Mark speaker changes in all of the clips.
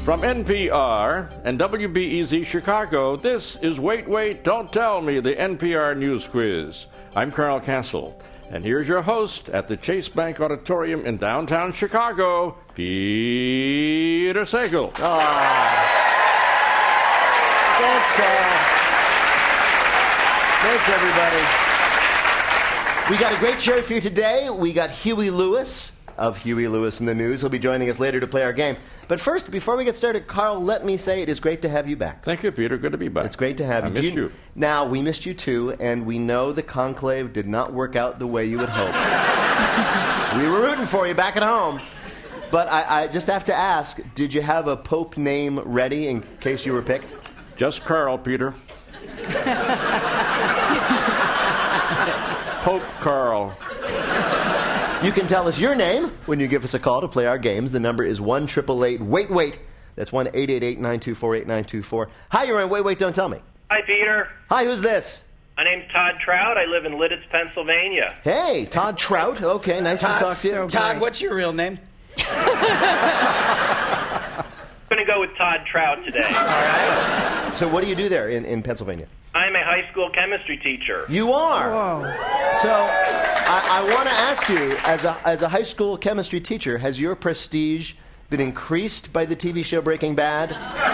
Speaker 1: From NPR and WBEZ Chicago, this is Wait, Wait, Don't Tell Me, the NPR News Quiz. I'm Carl Castle, and here's your host at the Chase Bank Auditorium in downtown Chicago, Peter Sagal.
Speaker 2: Thanks, Carl. Thanks, everybody. We got a great show for you today. We got Huey Lewis of Huey Lewis in the News. He'll be joining us later to play our game. But first, before we get started, Carl, let me say it is great to have you back.
Speaker 1: Thank you, Peter. Good to be back.
Speaker 2: It's great to have you.
Speaker 1: I missed you.
Speaker 2: Now, we missed you too, and we know the conclave did not work out the way you had hoped. We were rooting for you back at home. But I just have to ask, did you have a Pope name ready in case you were picked?
Speaker 1: Just Carl, Peter. Pope Carl.
Speaker 2: You can tell us your name when you give us a call to play our games. The number is 1-888-WAIT-WAIT. That's 1-888-924-8924. Hi, you're on Wait, Wait, Don't Tell Me.
Speaker 3: Hi, Peter.
Speaker 2: Hi, who's this?
Speaker 3: My name's Todd Trout. I live in Lidditz, Pennsylvania.
Speaker 2: Hey, Todd Trout. Okay, nice to talk to you.
Speaker 4: Todd, what's your real name?
Speaker 3: I'm going to go with Todd Trout today.
Speaker 2: All right. So what do you do there in Pennsylvania?
Speaker 3: I'm a high school chemistry teacher.
Speaker 2: You are?
Speaker 5: Whoa.
Speaker 2: So I want to ask you, as a high school chemistry teacher, has your prestige been increased by the TV show Breaking Bad?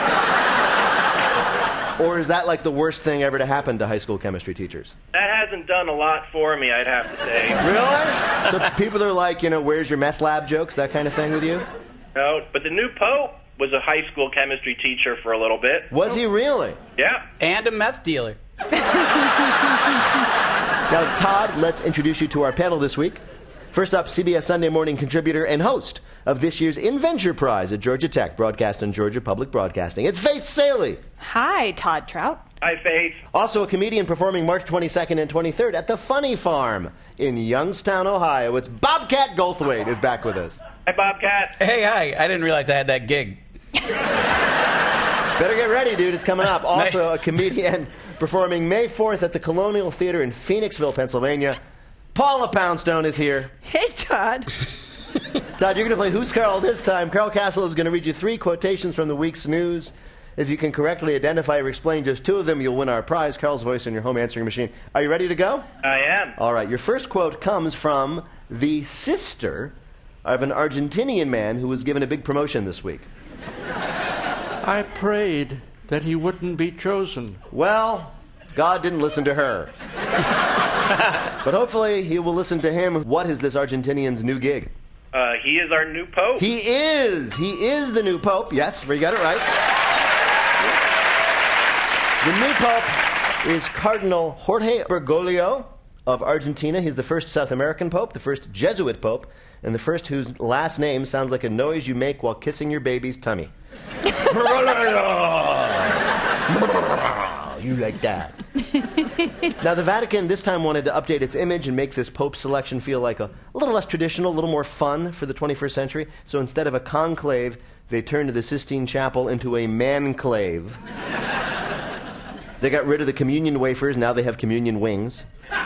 Speaker 2: Or is that like the worst thing ever to happen to high school chemistry teachers?
Speaker 3: That hasn't done a lot for me, I'd have to say.
Speaker 2: Really? So people are like, where's your meth lab jokes, that kind of thing with you?
Speaker 3: No, but the new Pope was a high school chemistry teacher for a little bit.
Speaker 2: Was he really?
Speaker 3: Yeah.
Speaker 4: And a meth dealer.
Speaker 2: Now, Todd, let's introduce you to our panel this week. First up, CBS Sunday Morning contributor and host of this year's Inventure Prize at Georgia Tech, broadcast on Georgia Public Broadcasting. It's Faith Saley.
Speaker 5: Hi, Todd Trout.
Speaker 3: Hi, Faith.
Speaker 2: Also a comedian performing March 22nd and 23rd at the Funny Farm in Youngstown, Ohio. It's Bobcat Goldthwait is back with us.
Speaker 3: Hi, Bobcat.
Speaker 4: Hey, hi. I didn't realize I had that gig.
Speaker 2: Better get ready, dude. It's coming up. Also a comedian performing May 4th at the Colonial Theater in Phoenixville, Pennsylvania. Paula Poundstone is here.
Speaker 5: Hey, Todd.
Speaker 2: Todd, you're going to play Who's Carl this time. Carl Castle is going to read you 3 quotations from the week's news. If you can correctly identify or explain just 2 of them, you'll win our prize, Carl's voice in your home answering machine. Are you ready to go?
Speaker 3: I am.
Speaker 2: All right. Your first quote comes from the sister of an Argentinian man who was given a big promotion this week.
Speaker 1: I prayed that he wouldn't be chosen.
Speaker 2: Well, God didn't listen to her. But hopefully he will listen to him. What is this Argentinian's new gig?
Speaker 3: He is our new Pope.
Speaker 2: He is. He is the new Pope. Yes, you got it right. The new Pope is Cardinal Jorge Bergoglio of Argentina. He's the first South American Pope, the first Jesuit Pope, and the first whose last name sounds like a noise you make while kissing your baby's tummy. You like that. Now, the Vatican this time wanted to update its image and make this Pope selection feel like a little less traditional, a little more fun for the 21st century. So instead of a conclave, they turned the Sistine Chapel into a manclave. They got rid of the communion wafers. Now they have communion wings.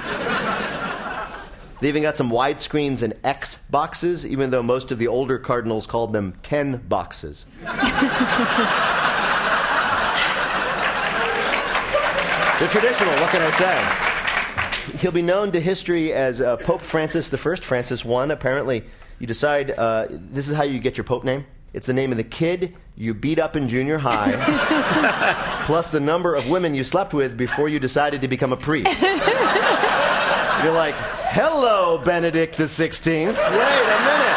Speaker 2: They even got some widescreens and X boxes, even though most of the older cardinals called them 10 boxes. They're traditional, what can I say? He'll be known to history as Pope Francis I, Francis I. Apparently, you decide, this is how you get your Pope name. It's the name of the kid you beat up in junior high, plus the number of women you slept with before you decided to become a priest. You're like, hello, Benedict XVI. Wait a minute.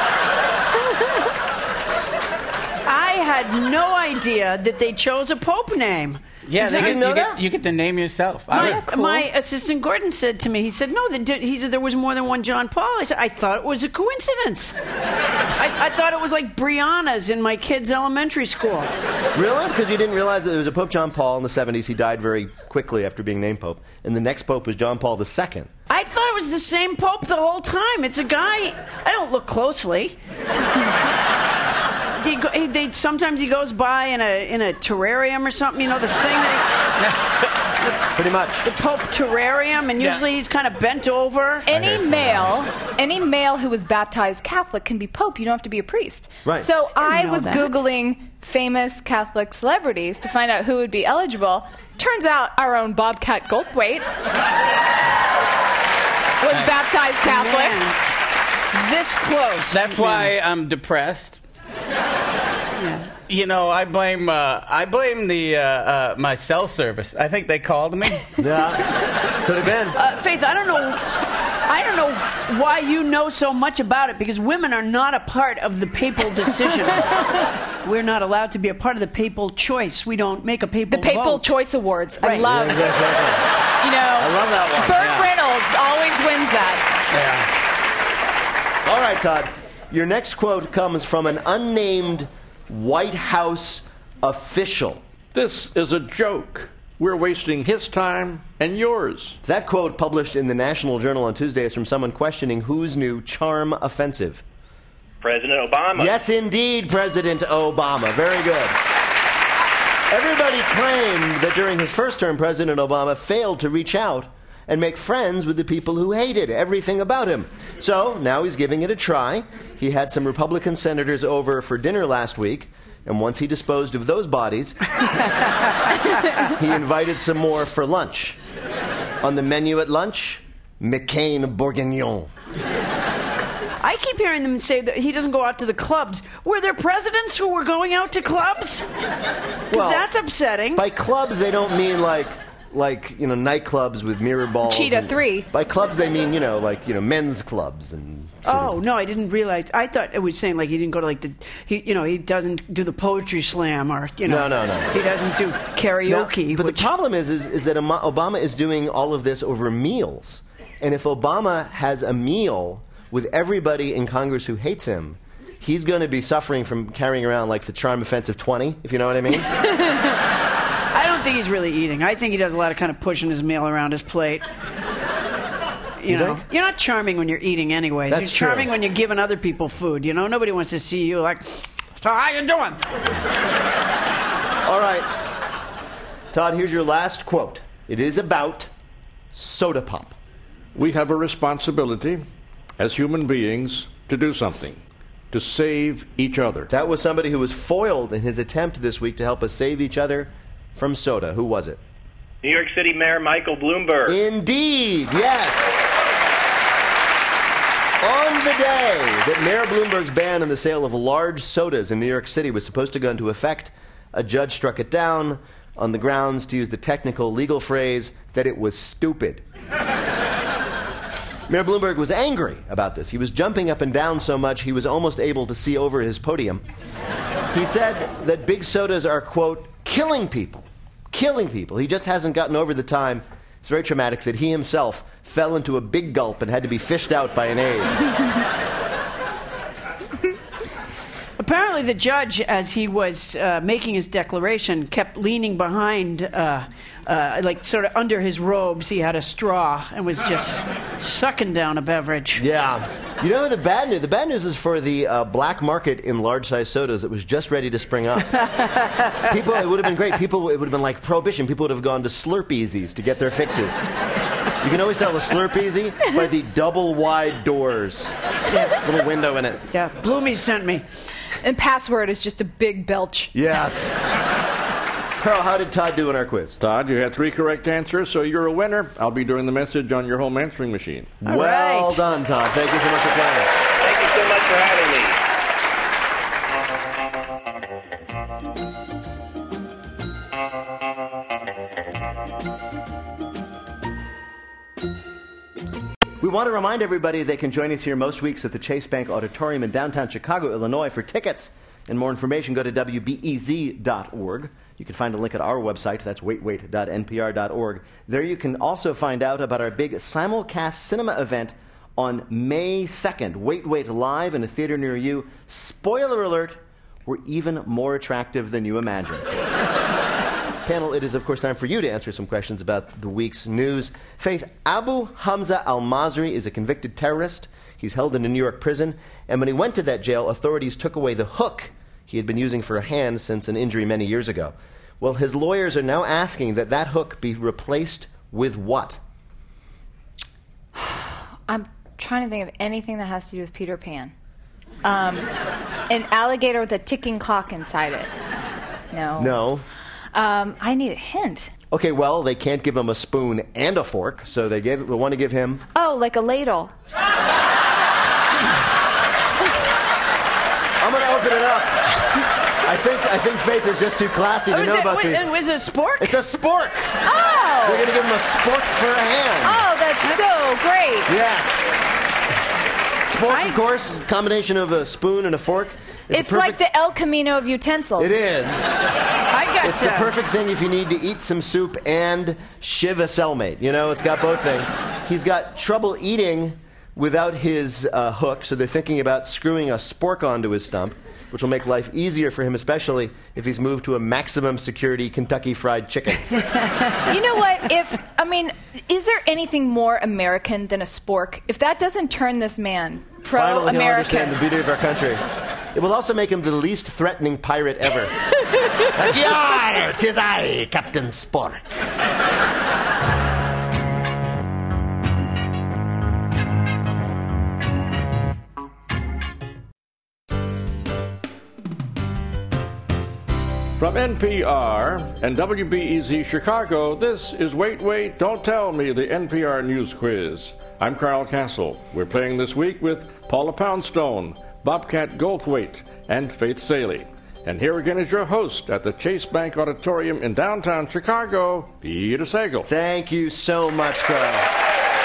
Speaker 5: I had no idea that they chose a Pope name.
Speaker 4: Yeah,
Speaker 2: You didn't know that?
Speaker 4: You get to name yourself.
Speaker 5: My assistant Gordon said to me, he said, no, he said there was more than one John Paul. I said, I thought it was a coincidence. I thought it was like Brianna's in my kid's elementary school.
Speaker 2: Really? Because you didn't realize that there was a Pope John Paul in the 70s. He died very quickly after being named Pope. And the next Pope was John Paul II.
Speaker 5: I thought it was the same Pope the whole time. It's a guy. I don't look closely. Sometimes he goes by in a terrarium or something. You know, the thing they...
Speaker 2: Pretty much.
Speaker 5: the Pope terrarium, and usually he's kind of bent over.
Speaker 6: Any male who was baptized Catholic can be Pope. You don't have to be a priest.
Speaker 2: Right.
Speaker 6: So I
Speaker 5: know
Speaker 6: was
Speaker 5: that.
Speaker 6: Googling famous Catholic celebrities to find out who would be eligible. Turns out our own Bobcat Goldthwait was baptized Catholic.
Speaker 5: Man, this close.
Speaker 4: That's why I'm depressed.
Speaker 5: Yeah.
Speaker 4: You know, I blame the my cell service. I think they called me.
Speaker 2: Yeah. Could have been.
Speaker 5: Faith, I don't know why you know so much about it, because women are not a part of the papal decision. We're not allowed to be a part of the papal choice. We don't make a papal
Speaker 6: The Papal
Speaker 5: vote.
Speaker 6: Choice Awards.
Speaker 5: Right.
Speaker 6: I love,
Speaker 2: Yeah, exactly.
Speaker 6: you know,
Speaker 2: I love that one.
Speaker 6: Burt
Speaker 2: Yeah.
Speaker 6: Reynolds always wins that.
Speaker 2: All right, Todd. Your next quote comes from an unnamed White House official.
Speaker 1: This is a joke. We're wasting his time and yours.
Speaker 2: That quote, published in the National Journal on Tuesday, is from someone questioning whose new charm offensive.
Speaker 3: President Obama.
Speaker 2: Yes, indeed, President Obama. Very good. Everybody claimed that during his first term, President Obama failed to reach out and make friends with the people who hated everything about him. So now he's giving it a try. He had some Republican senators over for dinner last week, and once he disposed of those bodies, he invited some more for lunch. On the menu at lunch, McCain Bourguignon.
Speaker 5: I keep hearing them say that he doesn't go out to the clubs. Were there presidents who were going out to clubs? Because
Speaker 2: Well,
Speaker 5: that's upsetting.
Speaker 2: By clubs, they don't mean like nightclubs with mirror balls.
Speaker 6: Cheetah
Speaker 2: and-
Speaker 6: 3.
Speaker 2: By clubs, they mean men's clubs and.
Speaker 5: Oh no, I didn't realize. I thought it was saying like he didn't go to he doesn't do the poetry slam or
Speaker 2: No.
Speaker 5: he doesn't do karaoke.
Speaker 2: But
Speaker 5: which,
Speaker 2: the problem is that Obama is doing all of this over meals, and if Obama has a meal with everybody in Congress who hates him, he's going to be suffering from carrying around like the charm offensive 20, if you know what I mean.
Speaker 5: I don't think he's really eating. I think he does a lot of kind of pushing his meal around his plate. You know,
Speaker 2: think?
Speaker 5: you're not charming when you're eating anyways.
Speaker 2: That's
Speaker 5: you're charming
Speaker 2: true.
Speaker 5: when you're giving other people food. You know, nobody wants to see you like, so how you doing?
Speaker 2: All right, Todd, here's your last quote. It is about soda pop.
Speaker 1: We have a responsibility as human beings to do something, to save each other.
Speaker 2: That was somebody who was foiled in his attempt this week to help us save each other from soda. Who was it?
Speaker 3: New York City Mayor Michael Bloomberg.
Speaker 2: Indeed, yes. On the day that Mayor Bloomberg's ban on the sale of large sodas in New York City was supposed to go into effect, a judge struck it down on the grounds, to use the technical legal phrase, that it was stupid. Mayor Bloomberg was angry about this. He was jumping up and down so much he was almost able to see over his podium. He said that big sodas are, quote, killing people. Killing people. He just hasn't gotten over the time, it's very traumatic, that he himself fell into a big gulp and had to be fished out by an aide.
Speaker 5: Apparently, the judge, as he was making his declaration, kept leaning behind, like sort of under his robes. He had a straw and was just sucking down a beverage.
Speaker 2: Yeah. You know the bad news? The bad news is for the black market in large-sized sodas that was just ready to spring up. People, it would have been great. It would have been like Prohibition. People would have gone to Slurpeasies to get their fixes. You can always tell the Slurpeasy by the double-wide doors. Little window in it.
Speaker 5: Yeah, Bloomy sent me.
Speaker 6: And password is just a big belch.
Speaker 2: Yes. Carl, how did Todd do in our quiz?
Speaker 1: Todd, you had 3 correct answers, so you're a winner. I'll be doing the message on your home answering machine.
Speaker 5: All
Speaker 2: Well
Speaker 5: right.
Speaker 2: done, Todd. Thank you so much for playing.
Speaker 3: Thank you so much for having me.
Speaker 2: We want to remind everybody they can join us here most weeks at the Chase Bank Auditorium in downtown Chicago, Illinois. For tickets and more information, go to WBEZ.org. You can find a link at our website. That's waitwait.npr.org. There you can also find out about our big simulcast cinema event on May 2nd. Wait, Wait Live in a theater near you. Spoiler alert, we're even more attractive than you imagine. Panel, it is, of course, time for you to answer some questions about the week's news. Faith, Abu Hamza al-Masri is a convicted terrorist. He's held in a New York prison. And when he went to that jail, authorities took away the hook he had been using for a hand since an injury many years ago. Well, his lawyers are now asking that hook be replaced with what?
Speaker 6: I'm trying to think of anything that has to do with Peter Pan. An alligator with a ticking clock inside it. No. I need a hint.
Speaker 2: Okay, well, they can't give him a spoon and a fork, so they want to give him...
Speaker 6: Oh, like a ladle.
Speaker 2: I'm going to open it up. I think Faith is just too classy to know about these.
Speaker 5: Was it a spork?
Speaker 2: It's a spork.
Speaker 6: Oh!
Speaker 2: They're going to give him a spork for a hand.
Speaker 6: Oh, that's so great.
Speaker 2: Yes. Spork, of course, combination of a spoon and a fork.
Speaker 6: It's like the El Camino of utensils.
Speaker 2: It is. It's the
Speaker 5: the
Speaker 2: perfect thing if you need to eat some soup and shiv a cellmate. You know, it's got both things. He's got trouble eating without his hook, so they're thinking about screwing a spork onto his stump, which will make life easier for him, especially if he's moved to a maximum security Kentucky Fried Chicken.
Speaker 6: You know what? Is there anything more American than a spork? If that doesn't turn this man
Speaker 2: Finally, he'll
Speaker 6: pro-American.
Speaker 2: understand the beauty of our country. It will also make him the least threatening pirate ever. Yar! 'Tis I, Captain Spork.
Speaker 1: From NPR and WBEZ Chicago, this is Wait, Wait, Don't Tell Me, the NPR News Quiz. I'm Carl Castle. We're playing this week with Paula Poundstone, Bobcat Goldthwait, and Faith Saley. And here again is your host at the Chase Bank Auditorium in downtown Chicago, Peter Sagal.
Speaker 2: Thank you so much, Carl.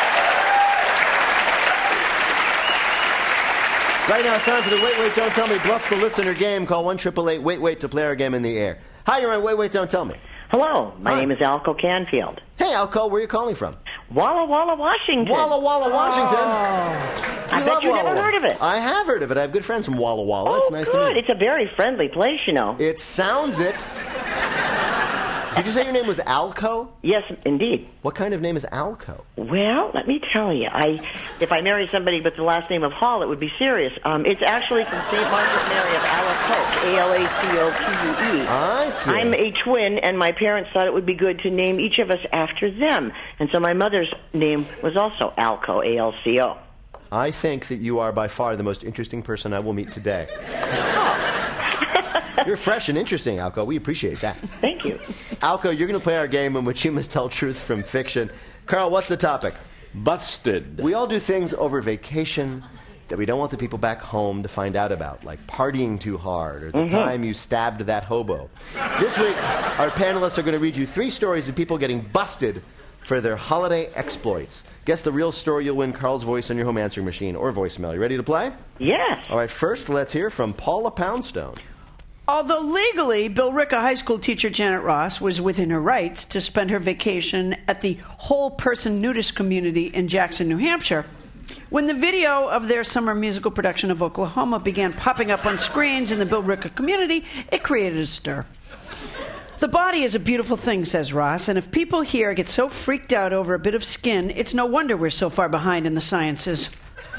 Speaker 2: Right now, it's time for the Wait, Wait, Don't Tell Me Bluff the Listener game. Call 1-888-WAIT-WAIT to play our game in the air. Hi, you're on Wait, Wait, Don't Tell Me.
Speaker 7: Hello, my name is Alco Canfield.
Speaker 2: Hey, Alco, where are you calling from?
Speaker 7: Walla Walla, Washington.
Speaker 2: Walla Walla, Washington.
Speaker 7: I bet you've never heard of it.
Speaker 2: I have heard of it. I have good friends from Walla Walla.
Speaker 7: Oh,
Speaker 2: it's nice to meet you.
Speaker 7: It's a very friendly place, you know.
Speaker 2: It sounds it. Did you say your name was Alco?
Speaker 7: Yes, indeed.
Speaker 2: What kind of name is Alco?
Speaker 7: Well, let me tell you, if I marry somebody with the last name of Hall, it would be serious. It's actually from St. Margaret Mary of Alacoque, A-L-A-C-O-Q-U-E.
Speaker 2: I see.
Speaker 7: I'm a twin, and my parents thought it would be good to name each of us after them. And so my mother's name was also Alco, A-L-C-O.
Speaker 2: I think that you are by far the most interesting person I will meet today. You're fresh and interesting, Alco. We appreciate that.
Speaker 7: Thank you.
Speaker 2: Alco, you're going to play our game in which you must tell truth from fiction. Carl, what's the topic?
Speaker 1: Busted.
Speaker 2: We all do things over vacation that we don't want the people back home to find out about, like partying too hard or the time you stabbed that hobo. This week, our panelists are going to read you 3 stories of people getting busted for their holiday exploits. Guess the real story, you'll win Carl's voice on your home answering machine or voicemail. You ready to play?
Speaker 7: Yes.
Speaker 2: All right, first, let's hear from Paula Poundstone.
Speaker 5: Although legally, Billerica High School teacher Janet Ross was within her rights to spend her vacation at the whole-person nudist community in Jackson, New Hampshire, when the video of their summer musical production of Oklahoma began popping up on screens in the Billerica community, it created a stir. The body is a beautiful thing, says Ross, and if people here get so freaked out over a bit of skin, it's no wonder we're so far behind in the sciences.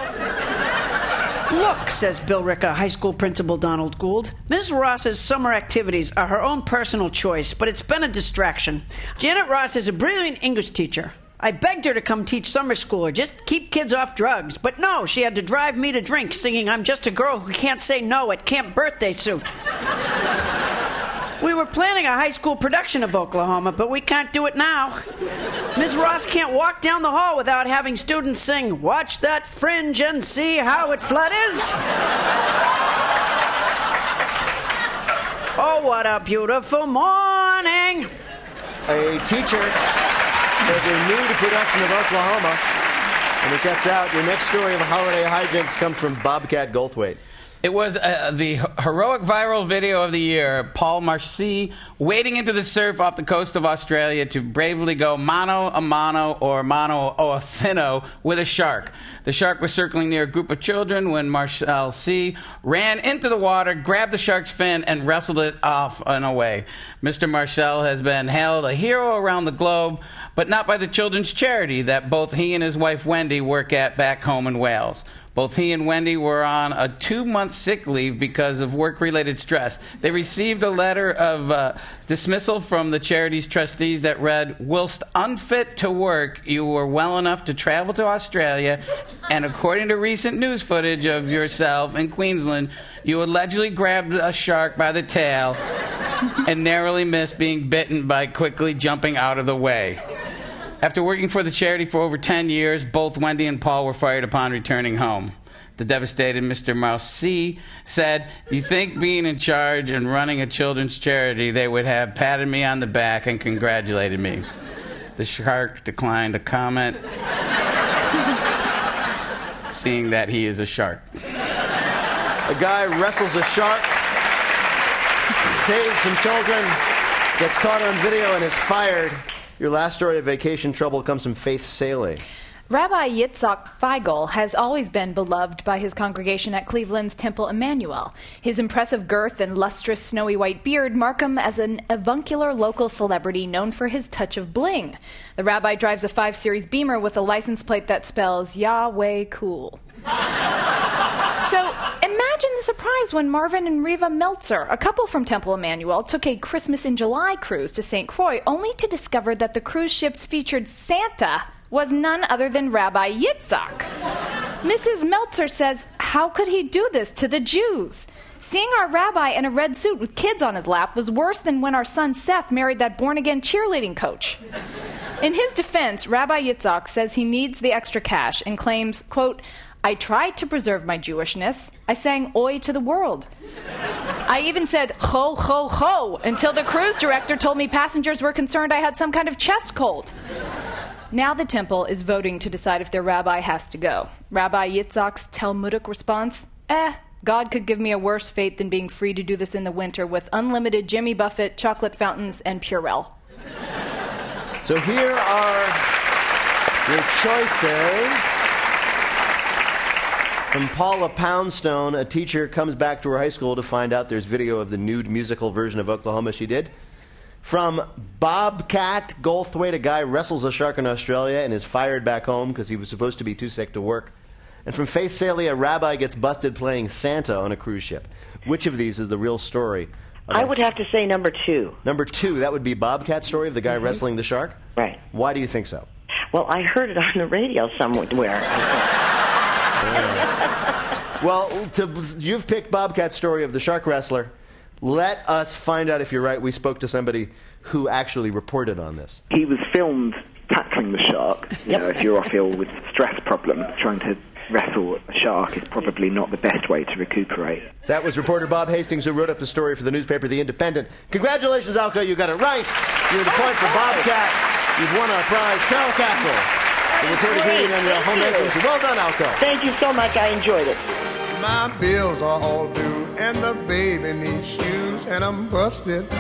Speaker 5: Look, says Billerica High School Principal Donald Gould, Ms. Ross's summer activities are her own personal choice, but it's been a distraction. Janet Ross is a brilliant English teacher. I begged her to come teach summer school or just keep kids off drugs, but no, she had to drive me to drink singing I'm Just a Girl Who Can't Say No at Camp Birthday Suit. We were planning a high school production of Oklahoma, but we can't do it now. Ms. Ross can't walk down the hall without having students sing, "Watch that fringe and see how it flutters." Oh, what a beautiful morning.
Speaker 2: A teacher of the nude production of Oklahoma. When it gets out, your next story of holiday hijinks comes from Bobcat Goldthwait.
Speaker 4: It was the heroic viral video of the year, Paul Marcy wading into the surf off the coast of Australia to bravely go mano a mano or mano a fino with a shark. The shark was circling near a group of children when Marcel C. ran into the water, grabbed the shark's fin, and wrestled it off and away. Mr. Marcel has been hailed a hero around the globe, but not by the children's charity that both he and his wife Wendy work at back home in Wales. Both he and Wendy were on a 2-month sick leave because of work-related stress. They received a letter of dismissal from the charity's trustees that read, "Whilst unfit to work, you were well enough to travel to Australia, and according to recent news footage of yourself in Queensland, you allegedly grabbed a shark by the tail and narrowly missed being bitten by quickly jumping out of the way." After working for the charity for over 10 years, both Wendy and Paul were fired upon returning home. The devastated Mr. Marcy said, "You think being in charge and running a children's charity, they would have patted me on the back and congratulated me." The shark declined to comment, seeing that he is a shark.
Speaker 2: A guy wrestles a shark, saves some children, gets caught on video, and is fired. Your last story of vacation trouble comes from Faith Saley.
Speaker 6: Rabbi Yitzhak Feigl has always been beloved by his congregation at Cleveland's Temple Emmanuel. His impressive girth and lustrous snowy white beard mark him as an avuncular local celebrity known for his touch of bling. The rabbi drives a 5 Series Beamer with a license plate that spells Yahweh Cool. So imagine the surprise when Marvin and Reva Meltzer, a couple from Temple Emmanuel, took a Christmas in July cruise to St. Croix, only to discover that the cruise ship's featured Santa was none other than Rabbi Yitzhak. Mrs. Meltzer says, "How could he do this to the Jews? Seeing our rabbi in a red suit with kids on his lap was worse than when our son Seth married that born-again cheerleading coach." In his defense, Rabbi Yitzhak says he needs the extra cash and claims, quote, "I tried to preserve my Jewishness. I sang Oi to the world. I even said ho, ho, ho until the cruise director told me passengers were concerned I had some kind of chest cold." Now the temple is voting to decide if their rabbi has to go. Rabbi Yitzhak's Talmudic response, God could give me a worse fate than being free to do this in the winter with unlimited Jimmy Buffett, chocolate fountains, and Purell.
Speaker 2: So here are your choices. From Paula Poundstone, a teacher comes back to her high school to find out there's video of the nude musical version of Oklahoma she did. From Bobcat Goldthwait, a guy wrestles a shark in Australia and is fired back home because he was supposed to be too sick to work. And from Faith Saley, a rabbi gets busted playing Santa on a cruise ship. Which of these is the real story?
Speaker 7: I would have to say number 2.
Speaker 2: Number 2, that would be Bobcat's story of the guy wrestling the shark?
Speaker 7: Right.
Speaker 2: Why do you think so?
Speaker 7: Well, I heard it on the radio somewhere.
Speaker 2: Well, you've picked Bobcat's story of the shark wrestler. Let us find out if you're right. We spoke to somebody who actually reported on this.
Speaker 8: He was filmed tackling the shark. You know, if you're off ill with stress problem, trying to wrestle a shark is probably not the best way to recuperate.
Speaker 2: That was reporter Bob Hastings, who wrote up the story for the newspaper The Independent. Congratulations, Alco. You got it right. You're the point for Bobcat. You've won our prize. Carol Castle, the reporter greeting on your home nation. Well done, Alco.
Speaker 7: Thank you so much. I enjoyed it.
Speaker 9: My bills are all due, and the baby needs shoes, and I'm busted.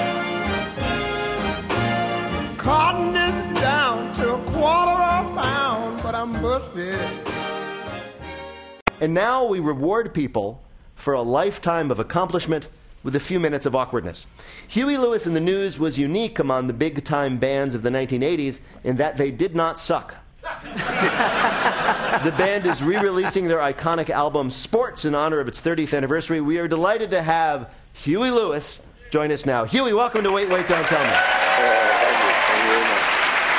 Speaker 9: Cotton is down to a quarter of a pound, but I'm busted.
Speaker 2: And now we reward people for a lifetime of accomplishment with a few minutes of awkwardness. Huey Lewis and the News was unique among the big-time bands of the 1980s in that they did not suck. The band is re-releasing their iconic album Sports in honor of its 30th anniversary. We are delighted to have Huey Lewis join us now. Huey, welcome to Wait, Wait, Don't Tell Me.
Speaker 10: Thank you very much.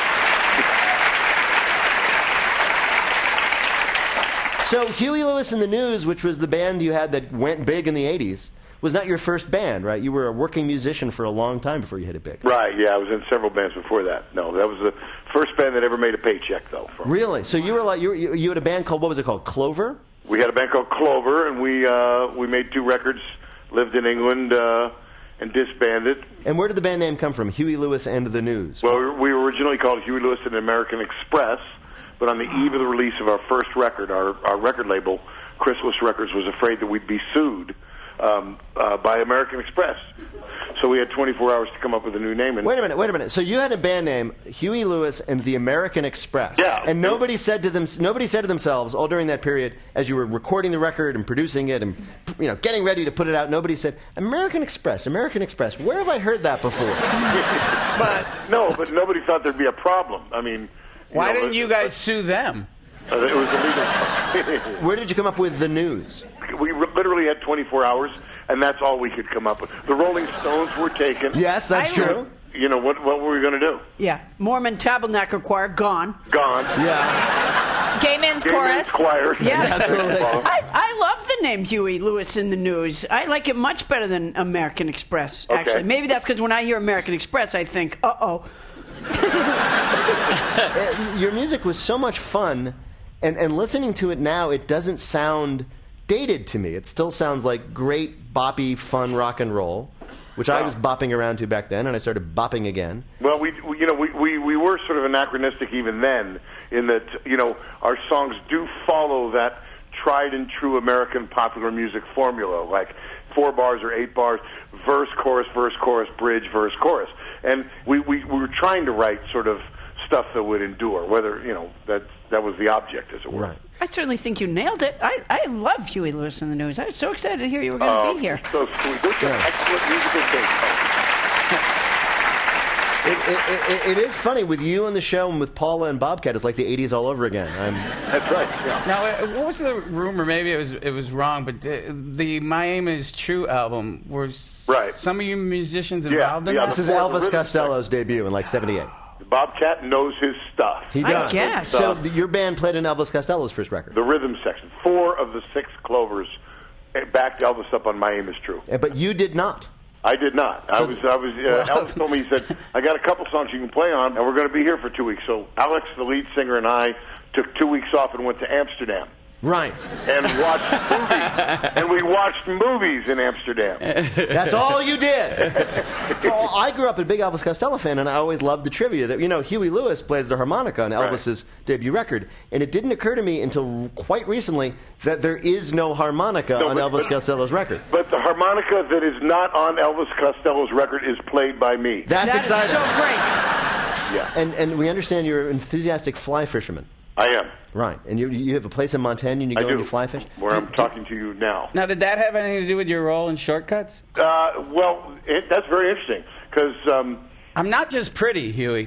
Speaker 2: So Huey Lewis and the News, which was the band you had that went big in the 80s, was not your first band, right? You were a working musician for a long time before you hit it big.
Speaker 10: Right, yeah, I was in several bands before that. No, that was the first band that ever made a paycheck, though.
Speaker 2: Really? So you were like you had a band called, what was it called, Clover?
Speaker 10: We had a band called Clover, and we made 2 records, lived in England, and disbanded.
Speaker 2: And where did the band name come from, Huey Lewis and the News?
Speaker 10: Well, we were originally called Huey Lewis and the American Express, but on the eve of the release of our first record, our record label, Chrysalis Records, was afraid that we'd be sued by American Express. So we had 24 hours to come up with a new name. And
Speaker 2: Wait a minute. So you had a band name, Huey Lewis and the American Express.
Speaker 10: Yeah.
Speaker 2: And nobody said to themselves all during that period, as you were recording the record and producing it and getting ready to put it out, nobody said, American Express. Where have I heard that before?
Speaker 10: but nobody thought there'd be a problem. I mean,
Speaker 4: why didn't you guys sue them?
Speaker 10: It was a legal song.
Speaker 2: Where did you come up with the news?
Speaker 10: We literally had 24 hours, and that's all we could come up with. The Rolling Stones were taken.
Speaker 2: Yes, that's true.
Speaker 10: You know, what were we going to do?
Speaker 5: Yeah. Mormon Tabernacle Choir, gone.
Speaker 10: Gone.
Speaker 2: Yeah.
Speaker 6: Gay Men's Chorus.
Speaker 10: Choir.
Speaker 5: Yeah.
Speaker 2: Absolutely.
Speaker 5: I love the name Huey Lewis in the News. I like it much better than American Express, actually.
Speaker 10: Okay.
Speaker 5: Maybe that's because when I hear American Express, I think, uh-oh.
Speaker 2: Your music was so much fun, and listening to it now, it doesn't sound dated to me. It still sounds like great, boppy, fun rock and roll, which I was bopping around to back then, and I started bopping again.
Speaker 10: Well, we were sort of anachronistic even then, in that, you know, our songs do follow that tried and true American popular music formula, like 4 bars or 8 bars, verse, chorus, bridge, verse, chorus. And we were trying to write sort of stuff that would endure, whether, you know, that was the object, as it were.
Speaker 2: Right.
Speaker 5: I certainly think you nailed it. I love Huey Lewis in the News. I was so excited to hear you were going to be here.
Speaker 10: So sweet. Those are excellent musical taste.
Speaker 2: It is funny with you on the show and with Paula and Bobcat. It's like the '80s all over again.
Speaker 10: That's right. Yeah.
Speaker 4: Now, what was the rumor? Maybe it was wrong, but the My Aim Is True album, was some of you musicians involved in that?
Speaker 2: This is Elvis Costello's debut in like '78.
Speaker 10: Bobcat knows his stuff.
Speaker 2: He does.
Speaker 5: I guess.
Speaker 2: So your band played in Elvis Costello's first record.
Speaker 10: The rhythm section. 4 of the 6 Clovers backed Elvis up on My Aim Is True.
Speaker 2: But you did not.
Speaker 10: I did not. Elvis told me, he said, I got a couple songs you can play on, and we're going to be here for 2 weeks. So Alex, the lead singer, and I took 2 weeks off and went to Amsterdam.
Speaker 2: Right.
Speaker 10: And watched movies. And we watched movies in Amsterdam.
Speaker 2: That's all you did. Well, I grew up a big Elvis Costello fan, and I always loved the trivia that, you know, Huey Lewis plays the harmonica on Elvis's debut record. And it didn't occur to me until quite recently that there is no harmonica on Elvis Costello's record.
Speaker 10: But the harmonica that is not on Elvis Costello's record is played by me.
Speaker 2: That's exciting.
Speaker 5: So great.
Speaker 10: Yeah.
Speaker 2: And we understand you're an enthusiastic fly fisherman.
Speaker 10: I am.
Speaker 2: Right. And you have a place in Montana and you go and you fly fish?
Speaker 10: Where I'm talking to you now.
Speaker 4: Now, did that have anything to do with your role in Shortcuts?
Speaker 10: Well, that's very interesting, because...
Speaker 4: I'm not just pretty, Huey.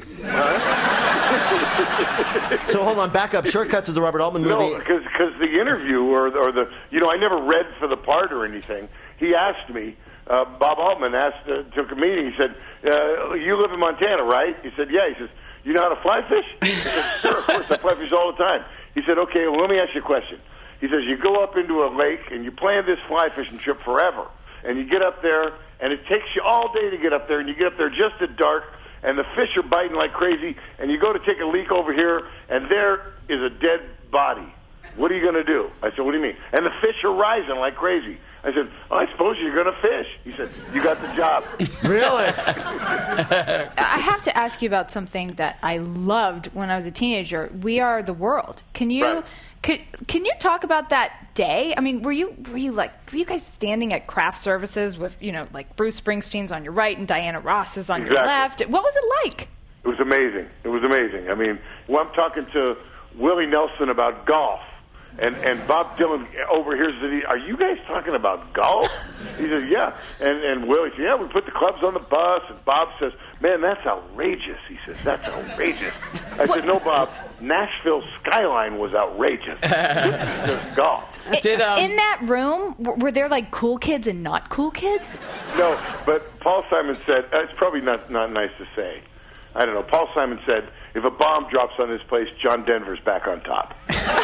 Speaker 2: So hold on, back up. Shortcuts is the Robert Altman movie.
Speaker 10: No, because the interview or the... You know, I never read for the part or anything. He asked me... Bob Altman took a meeting. He said, you live in Montana, right? He said, yeah. He says, you know how to fly fish? I said, sure, of course, I fly fish all the time. He said, okay, well, let me ask you a question. He says, you go up into a lake, and you plan this fly fishing trip forever. And you get up there, and it takes you all day to get up there, and you get up there just at dark, and the fish are biting like crazy, and you go to take a leak over here, and there is a dead body. What are you going to do? I said, what do you mean? And the fish are rising like crazy. I said, well, I suppose you're going to fish. He said, you got the job.
Speaker 2: Really?
Speaker 6: I have to ask you about something that I loved when I was a teenager. We Are the World. Can you can you talk about that day? I mean, were you guys standing at craft services with, you know, like Bruce Springsteen's on your right and Diana Ross is on your left? What was it like?
Speaker 10: It was amazing. It was amazing. I mean, when I'm talking to Willie Nelson about golf, and Bob Dylan overhears that are you guys talking about golf? He says, yeah. And Willie says, yeah, we put the clubs on the bus. And Bob says, man, that's outrageous. He says, that's outrageous. I said, no, Bob, Nashville skyline was outrageous. This is just golf.
Speaker 6: In that room, were there like cool kids and not cool kids?
Speaker 10: No, but Paul Simon said, it's probably not nice to say. I don't know. Paul Simon said, if a bomb drops on this place, John Denver's back on top.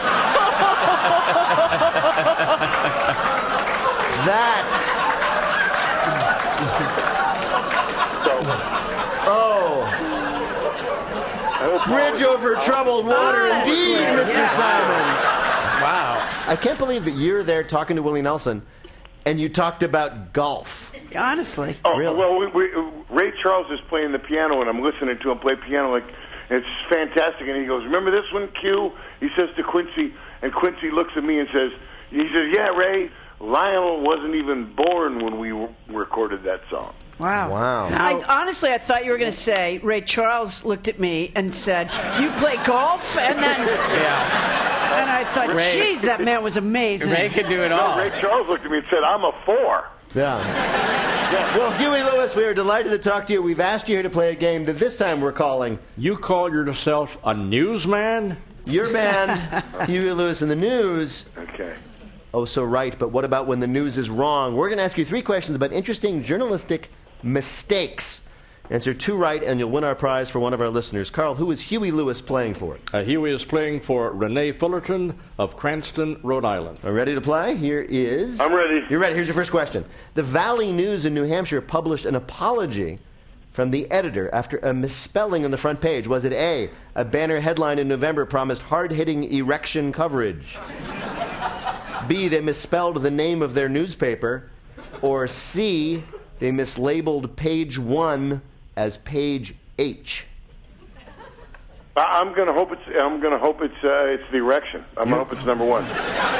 Speaker 2: Bridge over troubled water, indeed, Mr. Simon.
Speaker 4: Wow.
Speaker 2: I can't believe that you're there talking to Willie Nelson, and you talked about golf.
Speaker 5: Honestly.
Speaker 10: Oh, really? Well, Ray Charles is playing the piano, and I'm listening to him play piano. Like, it's fantastic. And he goes, remember this one, Q? He says to Quincy, and Quincy looks at me and says, yeah, Ray, Lionel wasn't even born when we recorded that song.
Speaker 5: Wow. Honestly, I thought you were going to say, Ray Charles looked at me and said, you play golf? And then... Yeah. And I thought, geez, that man was amazing.
Speaker 4: Ray could do it all.
Speaker 10: No, Ray Charles looked at me and said, I'm a 4.
Speaker 2: Yeah. Well, Huey Lewis, we are delighted to talk to you. We've asked you here to play a game that this time we're calling...
Speaker 1: You call yourself a newsman?
Speaker 2: Your band, Huey Lewis and the News.
Speaker 10: Okay.
Speaker 2: Oh, so right, but what about when the news is wrong? We're going to ask you 3 questions about interesting journalistic mistakes. Answer 2 right, and you'll win our prize for one of our listeners. Carl, who is Huey Lewis playing for?
Speaker 1: Huey is playing for Renee Fullerton of Cranston, Rhode Island.
Speaker 2: Are ready to play? Here is...
Speaker 10: I'm ready.
Speaker 2: You're ready. Here's your first question. The Valley News in New Hampshire published an apology from the editor after a misspelling on the front page. Was it A, a banner headline in November promised hard-hitting erection coverage? B, they misspelled the name of their newspaper? Or C, they mislabeled page 1 as page H?
Speaker 10: I'm going to hope it's the erection. I'm going to hope it's number 1.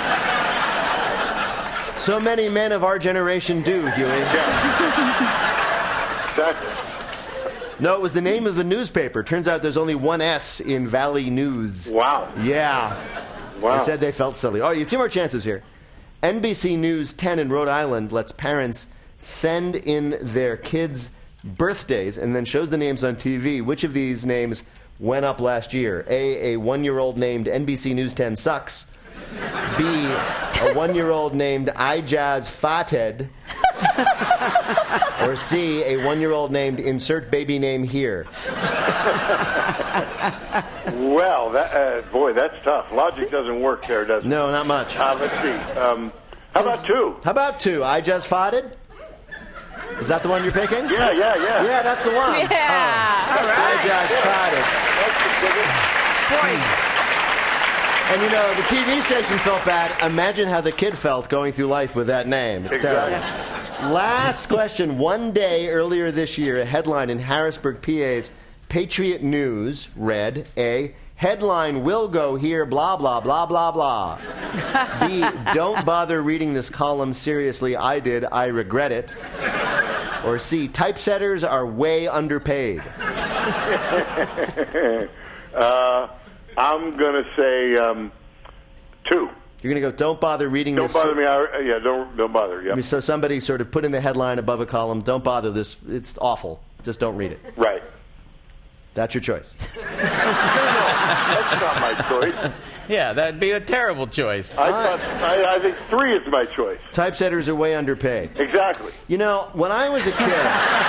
Speaker 2: So many men of our generation do, Huey.
Speaker 10: Yeah. Exactly.
Speaker 2: No, it was the name of the newspaper. Turns out there's only 1 S in Valley News.
Speaker 10: Wow.
Speaker 2: Yeah.
Speaker 10: Wow.
Speaker 2: They said they felt silly. Oh, you have 2 more chances here. NBC News 10 in Rhode Island lets parents send in their kids' birthdays and then shows the names on TV. Which of these names went up last year? A 1-year-old named NBC News 10 Sucks. B, a 1-year-old named iJazz Fathead. Or C, a 1-year-old named Insert Baby Name Here.
Speaker 10: Well, boy, that's tough. Logic doesn't work there, does it?
Speaker 2: No, not much.
Speaker 10: Let's see. How about 2?
Speaker 2: How about 2? iJazz Fathead? Is that the one you're picking?
Speaker 10: Yeah.
Speaker 2: Yeah, that's the one.
Speaker 6: Yeah.
Speaker 5: All right.
Speaker 2: iJazz Fathead.
Speaker 5: Boy.
Speaker 2: And you know, the TV station felt bad. Imagine how the kid felt going through life with that name. It's terrible. Last question. One day earlier this year, a headline in Harrisburg, PA's Patriot News read, A, headline will go here, blah, blah, blah, blah, blah. B, don't bother reading this column seriously. I did. I regret it. Or C, typesetters are way underpaid.
Speaker 10: I'm going to say 2.
Speaker 2: You're going to go, don't bother reading
Speaker 10: Don't
Speaker 2: this.
Speaker 10: bother me. Don't bother. Yeah.
Speaker 2: So somebody sort of put in the headline above a column, don't bother this. It's awful. Just don't read it.
Speaker 10: Right.
Speaker 2: That's your choice.
Speaker 10: That's not my choice.
Speaker 4: Yeah, that'd be a terrible choice.
Speaker 10: I think 3 is my choice.
Speaker 2: Typesetters are way underpaid.
Speaker 10: Exactly.
Speaker 2: You know, when I was a kid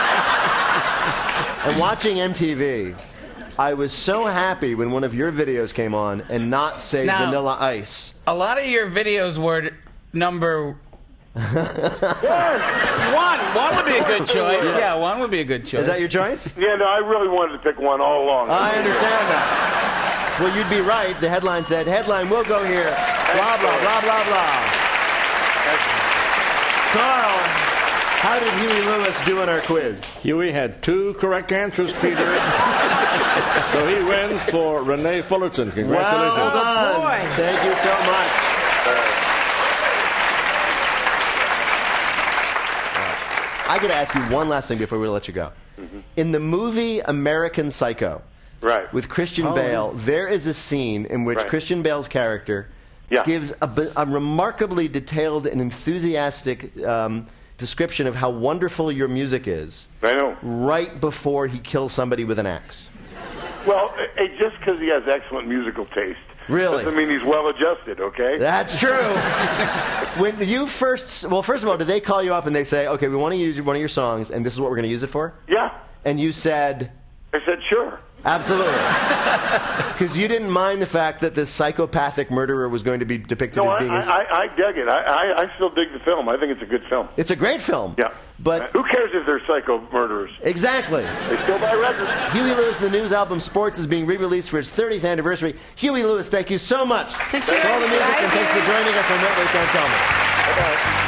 Speaker 2: and watching MTV, I was so happy when one of your videos came on and not say
Speaker 4: Now,
Speaker 2: Vanilla Ice.
Speaker 4: A lot of your videos were number...
Speaker 10: Yes.
Speaker 4: 1 would be a good choice. Yeah, 1 would be a good choice.
Speaker 2: Is that your choice?
Speaker 10: Yeah, no, I really wanted to pick 1 all along.
Speaker 2: I understand that. Well, you'd be right. The headline said, headline will go here, blah, blah, blah, blah, blah. Carl, how did Huey Lewis do in our quiz?
Speaker 1: Huey had 2 correct answers, Peter. So he wins for Renee Fullerton. Congratulations.
Speaker 2: Well done.
Speaker 5: Oh, boy.
Speaker 2: Thank you so much. I got to ask you one last thing before we let you go.
Speaker 10: Mm-hmm.
Speaker 2: In the movie American Psycho,
Speaker 10: right,
Speaker 2: with Christian Bale, there is a scene in which Christian Bale's character gives a remarkably detailed and enthusiastic description of how wonderful your music is.
Speaker 10: I know. Right
Speaker 2: before he kills somebody with an axe.
Speaker 10: Well, just because he has excellent musical taste.
Speaker 2: Really?
Speaker 10: Doesn't mean he's well-adjusted, okay?
Speaker 2: That's true. When you first of all, did they call you up and they say, okay, we want to use one of your songs, and this is what we're going to use it for?
Speaker 10: Yeah.
Speaker 2: And you said?
Speaker 10: I said, sure.
Speaker 2: Absolutely. Because you didn't mind the fact that this psychopathic murderer was going to be depicted as being...
Speaker 10: I dug it. I still dig the film. I think it's a good film.
Speaker 2: It's a great film.
Speaker 10: Yeah.
Speaker 2: But
Speaker 10: who cares if they're psycho murderers?
Speaker 2: Exactly.
Speaker 10: They still buy records.
Speaker 2: Huey Lewis, the news album Sports, is being re-released for its 30th anniversary. Huey Lewis, thank you so much for all the music, and thanks for joining us on Wait, Wait, Don't Tell Me. Bye-bye.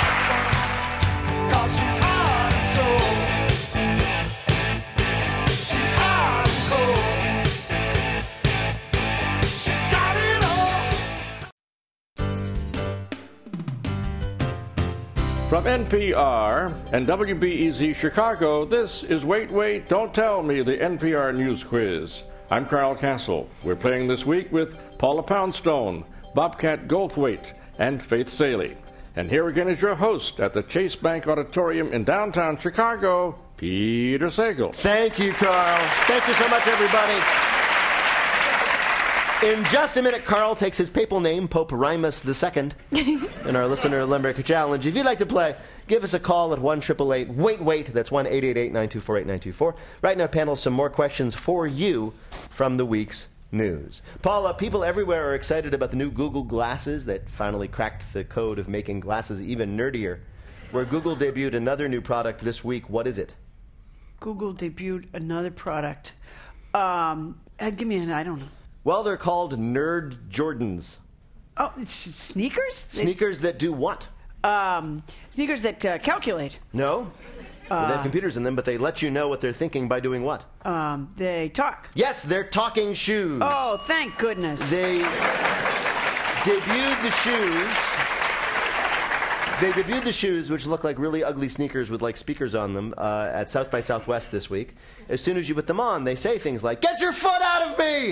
Speaker 1: From NPR and WBEZ Chicago, this is Wait, Wait, Don't Tell Me, the NPR News Quiz. I'm Carl Castle. We're playing this week with Paula Poundstone, Bobcat Goldthwait, and Faith Saley. And here again is your host at the Chase Bank Auditorium in downtown Chicago, Peter Sagal.
Speaker 2: Thank you, Carl. Thank you so much, everybody. In just a minute, Carl takes his papal name, Pope Rimus II, in our Listener Limerick Challenge. If you'd like to play, give us a call at 1-888-WAIT-WAIT. That's 1-888-924-8924. Right now, panel, some more questions for you from the week's news. Paula, people everywhere are excited about the new Google glasses that finally cracked the code of making glasses even nerdier. Where Google debuted another new product this week. What is it?
Speaker 5: Google debuted another product. Give me an, I don't know.
Speaker 2: Well, they're called Nerd Jordans.
Speaker 5: Oh, it's sneakers?
Speaker 2: Sneakers that do what?
Speaker 5: Sneakers that calculate.
Speaker 2: No. Well, they have computers in them, but they let you know what they're thinking by doing what?
Speaker 5: They talk.
Speaker 2: Yes, they're talking shoes.
Speaker 5: Oh, thank goodness.
Speaker 2: They debuted the shoes. They debuted the shoes, which look like really ugly sneakers with like speakers on them, at South by Southwest this week. As soon as you put them on, they say things like, "Get your foot out of me!"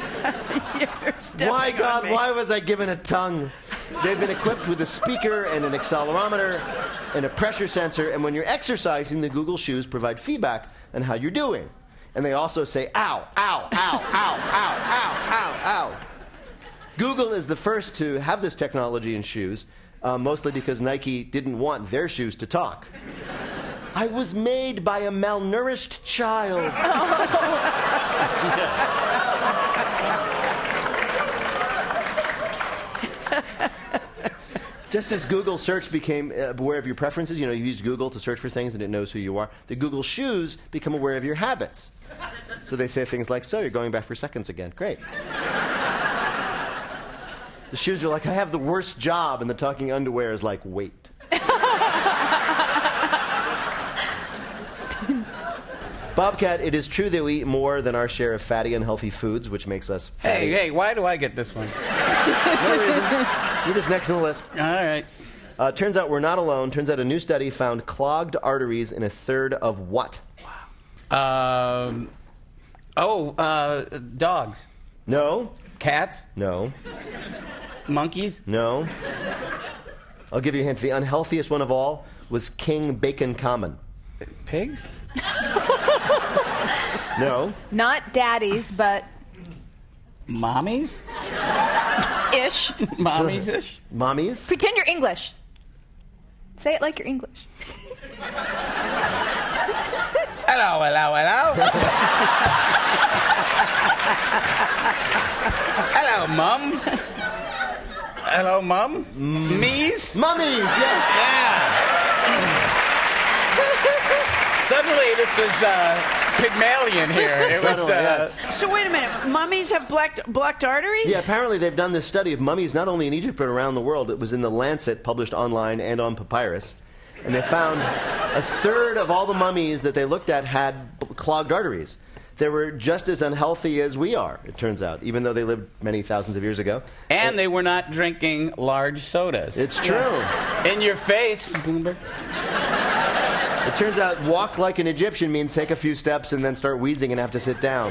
Speaker 2: Why, God, why was I given a tongue? They've been equipped with a speaker and an accelerometer and a pressure sensor, and when you're exercising, the Google shoes provide feedback on how you're doing. And they also say, ow, ow, ow, ow, ow, ow, ow, ow. Google is the first to have this technology in shoes, mostly because Nike didn't want their shoes to talk. I was made by a malnourished child. Just as Google search became aware of your preferences, you use Google to search for things and it knows who you are, the Google shoes become aware of your habits. So they say things like, "So, you're going back for seconds again. Great." The shoes are like, "I have the worst job," and the talking underwear is like, "Wait." Bobcat, it is true that we eat more than our share of fatty, unhealthy foods, which makes us fatty.
Speaker 4: Hey, why do I get this one?
Speaker 2: No reason. You're just next on the list.
Speaker 4: All right.
Speaker 2: Turns out we're not alone. Turns out a new study found clogged arteries in a third of what?
Speaker 4: Dogs.
Speaker 2: No.
Speaker 4: Cats?
Speaker 2: No.
Speaker 4: Monkeys?
Speaker 2: No. I'll give you a hint. The unhealthiest one of all was King Bacon Common.
Speaker 4: Pigs?
Speaker 2: No.
Speaker 6: Not daddies, but...
Speaker 4: Mommies?
Speaker 6: Ish.
Speaker 4: Mommies-ish?
Speaker 2: Mommies?
Speaker 6: Pretend you're English. Say it like you're English.
Speaker 4: Hello, hello, hello. Hello, Mum. Hello, Mum. Me's?
Speaker 2: Mummies, yes.
Speaker 4: Yeah. Suddenly, this was Pygmalion here. It was.
Speaker 2: Yes.
Speaker 5: So wait a minute. Mummies have blocked arteries?
Speaker 2: Yeah, apparently they've done this study of mummies not only in Egypt but around the world. It was in The Lancet, published online and on papyrus. And they found a third of all the mummies that they looked at had clogged arteries. They were just as unhealthy as we are, it turns out, even though they lived many thousands of years ago.
Speaker 4: And they were not drinking large sodas.
Speaker 2: It's true.
Speaker 4: In your face, Bloomberg.
Speaker 2: It turns out walk like an Egyptian means take a few steps and then start wheezing and have to sit down.